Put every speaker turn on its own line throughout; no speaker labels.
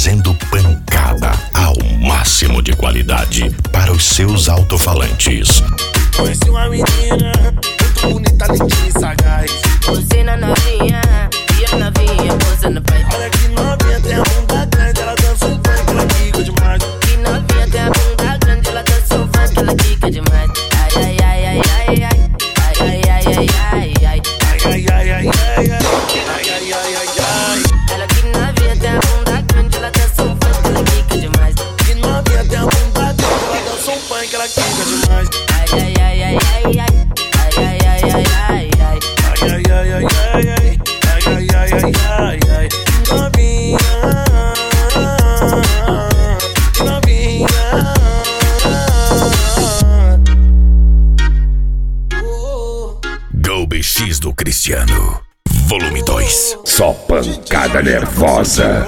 trazendo pancada ao máximo de qualidade para os seus alto-falantes.
Conheci uma menina muito bonita, lindinha e sagaz.
Você na novinha e a novinha posando pra trás.
Olha que novinha tem a bunda grande, ela dança um funk, ela quica demais.
Que novinha tem a bunda grande, ela dança um funk, ela quica demais. Ai, ai, ai, ai, ai, ai. Ai, ai, ai, ai, ai, ai.
Ai, ai, ai, ai, ai, ai. Ai, ai, ai, ai, ai.
Ela que novinha tem a bunda grande, ela dança um funk, ela quica demais.
Que novinha tem a bunda grande, ela dança um funk, ela quica demais.
Ai, ai, ai, ai, ai, ai. Ai, ai, ai, ai, ai, ai.
Ai, ai, ai, ai, ai, ai. Ai, ai, ai, ai, ai, ai. Novinha, novinha.
Go BX do Cristiano, volume 2. Só pancada nervosa.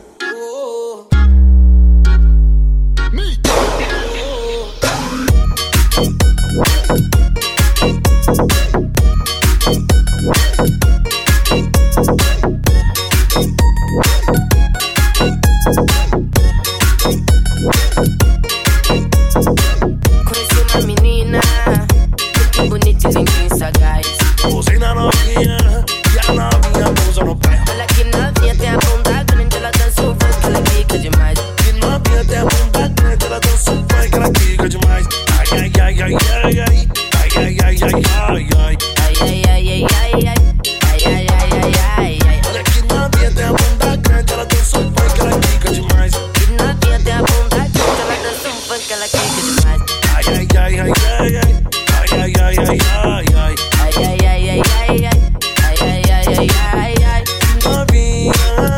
Conheci uma menina muito bonita e lindinha e sagaz.
Pousei na novinha e a novinha pousa no pé.
Olha que novinha tem a bunda grande, ela dança um funk, ela quica demais.
Que novinha tem a bunda grande, ela dança um funk, ela quica demais. Ai, ai, ai, ai, ai, ai. Ai, ai, ai, ai, ai, ai.
Ai, ai, ai, ai, ai, ai. Ai, ai, ai, ai, ai, ai.
Olha que novinha tem a bunda grande, ela dança um funk, ela quica demais.
Que novinha tem a bunda grande, ela dança um funk, ela quica demais.
Ai, ai, ai, ai, ai, ai. Ai, ai, ai, ai, ai, ai.
Ai, ai, ai, ai, ai, ai. Ai, ai, ai, ai, ai, ai.
Novinha,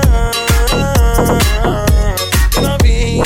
novinha.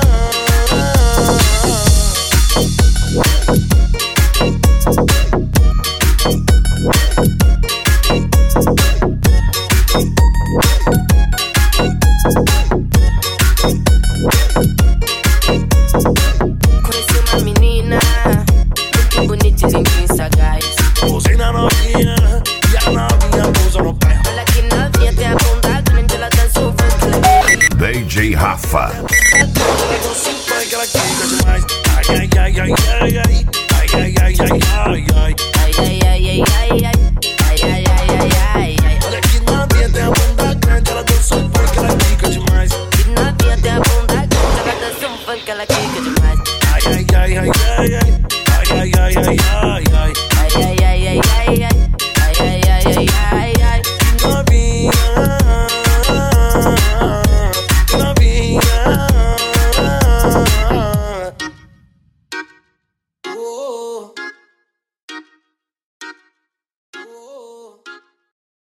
Conheci uma menina muito bonita e lindinha e sagaz.
Pousei na novinha e a novinha pousa no pé.
Olha que novinha tem a bunda grande, ela dança um funk, ela quica.
DJ Rafa.
Ela dança um funk, ela quica demais. Ai, ai, ai, ai, ai, ai. Ai, ai, ai, ai, ai, ai.
Ai, ai, ai, ai, ai, ai. Ai, ai, ai, ai, ai, ai.
Olha que novinha tem a bunda grande, ela dança um funk, ela quica demais.
Que novinha tem a bunda grande, ela dança um funk, ela quica demais.
Ai, ai, ai, ai, ai, ai. Ai, ai, ai, ai, ai, ai.
Ai, ai, ai, ai, ai, ai.